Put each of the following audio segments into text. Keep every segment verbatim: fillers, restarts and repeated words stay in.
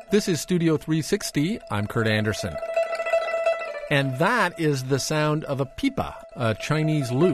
This is Studio three sixty. I'm Kurt Andersen. And that is the sound of a pipa, a Chinese lute.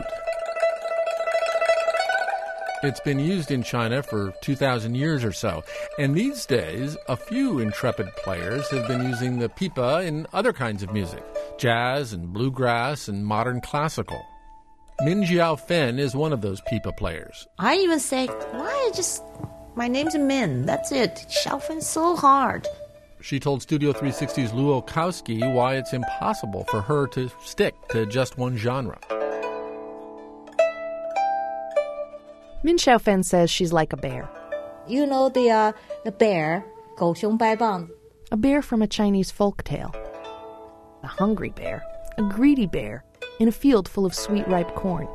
It's been used in China for two thousand years or so. And these days, a few intrepid players have been using the pipa in other kinds of music, jazz and bluegrass and modern classical. Min Xiaofen is one of those pipa players. I even say, why just... My name's Min. That's it. Xiaofen's so hard. She told Studio three sixty's Lou Olkowski why it's impossible for her to stick to just one genre. Min Xiaofen says she's like a bear. You know the uh, the bear, 狗熊掰棒. A bear from a Chinese folk tale. A hungry bear, a greedy bear, in a field full of sweet ripe corn.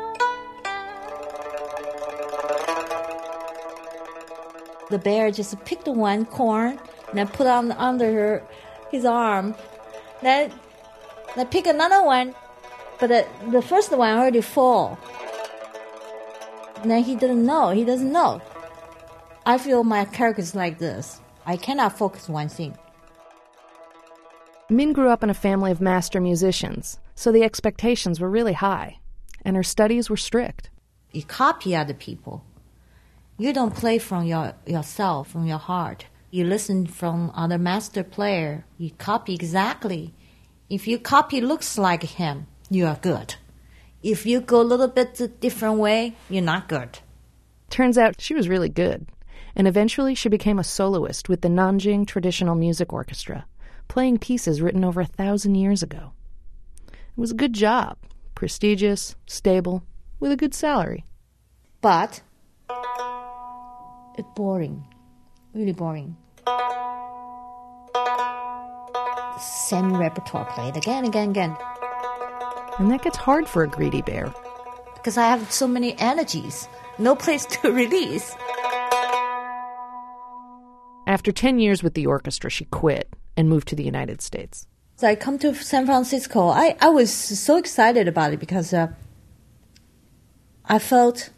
The bear just picked one corn and then put on under her, his arm. Then, then pick another one, but the, the first one already fall. And then he didn't know. He doesn't know. I feel my character is like this. I cannot focus one thing. Min grew up in a family of master musicians, so the expectations were really high, and her studies were strict. You copy other people. You don't play from your yourself, from your heart. You listen from other master player. You copy exactly. If your copy looks like him, you are good. If you go a little bit a different way, you're not good. Turns out she was really good, and eventually she became a soloist with the Nanjing Traditional Music Orchestra, playing pieces written over a thousand years ago. It was a good job, prestigious, stable, with a good salary. But it's boring, really boring. Same repertoire played again, again, again. And that gets hard for a greedy bear. Because I have so many energies, no place to release. After ten years with the orchestra, she quit and moved to the United States. So I come to San Francisco. I, I was so excited about it because uh, I felt,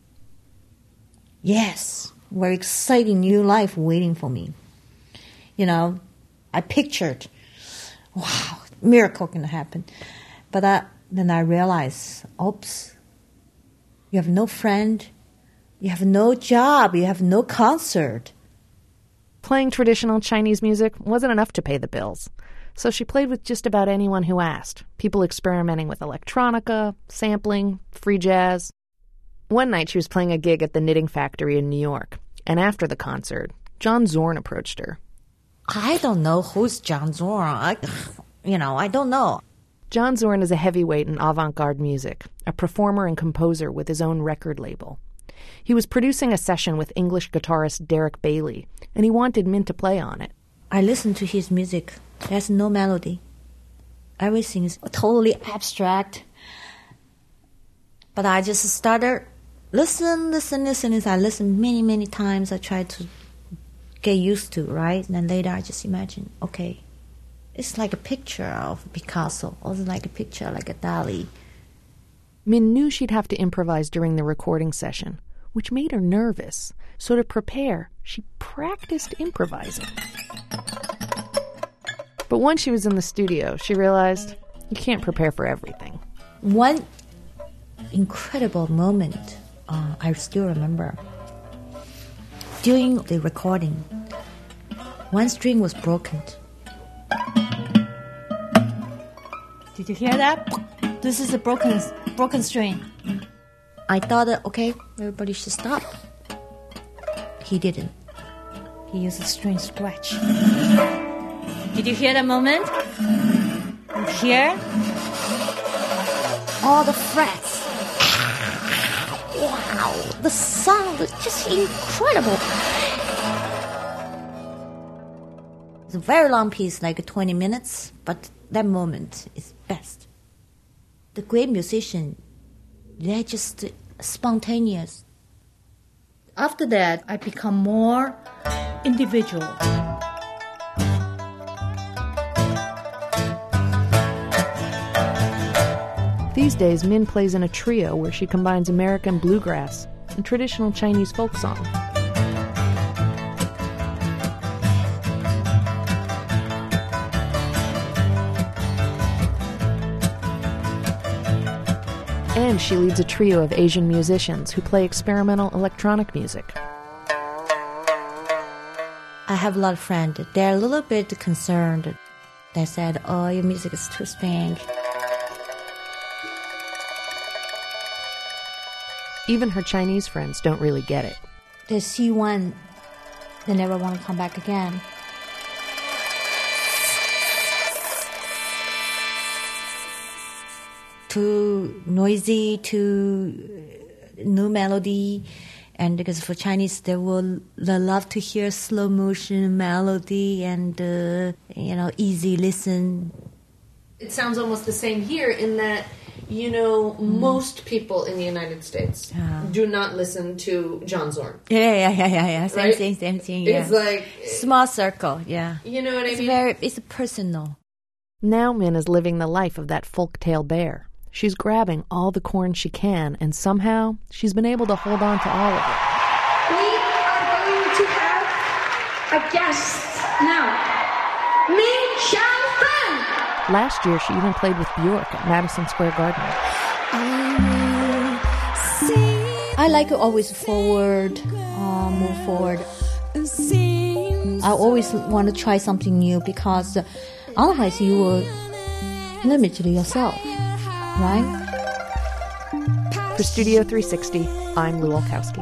yes, very exciting new life waiting for me. You know, I pictured, wow, miracle can happen. But I, then I realized, oops, you have no friend, you have no job, you have no concert. Playing traditional Chinese music wasn't enough to pay the bills, so she played with just about anyone who asked, people experimenting with electronica, sampling, free jazz. One night she was playing a gig at the Knitting Factory in New York, and after the concert, John Zorn approached her. I don't know who's John Zorn. I, you know, I don't know. John Zorn is a heavyweight in avant-garde music, a performer and composer with his own record label. He was producing a session with English guitarist Derek Bailey, and he wanted Min to play on it. I listened to his music. There's no melody. Everything is totally abstract. But I just started listen, listen, listen. I listened many, many times. I tried to get used to, right? And then later I just imagine, okay, it's like a picture of Picasso, or like a picture like a Dali. Min knew she'd have to improvise during the recording session, which made her nervous. So to prepare, she practiced improvising. But once she was in the studio, she realized you can't prepare for everything. One incredible moment uh, I still remember. During the recording, one string was broken. Did you hear that? This is a broken broken string. I thought, okay, everybody should stop. He didn't. He used a string scratch. Did you hear that moment? You hear? All the frets. Wow, the sound is just incredible. It's a very long piece, like twenty minutes, but that moment is best. The great musician, they're just spontaneous. After that, I become more individual. These days, Min plays in a trio where she combines American bluegrass and traditional Chinese folk song. And she leads a trio of Asian musicians who play experimental electronic music. I have a lot of friends. They're a little bit concerned. They said, oh, your music is too strange. Even her Chinese friends don't really get it. They see one, they never want to come back again. Too noisy, too no melody. And because for Chinese, they will they love to hear slow motion melody and, uh, you know, easy listen. It sounds almost the same here in that, you know, mm. most people in the United States yeah. do not listen to John Zorn. Yeah, yeah, yeah, yeah, yeah. Same right? thing, same thing. Yeah. It's like small circle. Yeah, you know what I it's mean. Very, it's personal. Now Min is living the life of that folk-tale bear. She's grabbing all the corn she can, and somehow she's been able to hold on to all of it. We are going to have a guest now, Min Xiaofeng. Last year, she even played with Bjork at Madison Square Garden. I like to always forward, uh, move forward. I always want to try something new because otherwise you will limit yourself. Right? For Studio three sixty, I'm Lou Olkowski.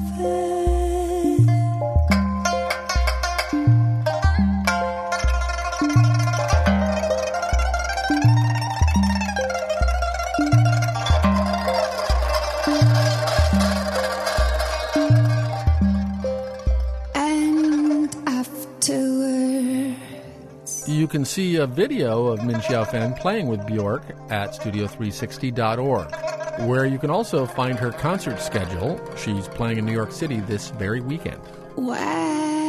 And afterwards, you can see a video of Min Xiaofeng playing with Bjork at studio three sixty dot org, where you can also find her concert schedule. She's playing in New York City this very weekend. Wow.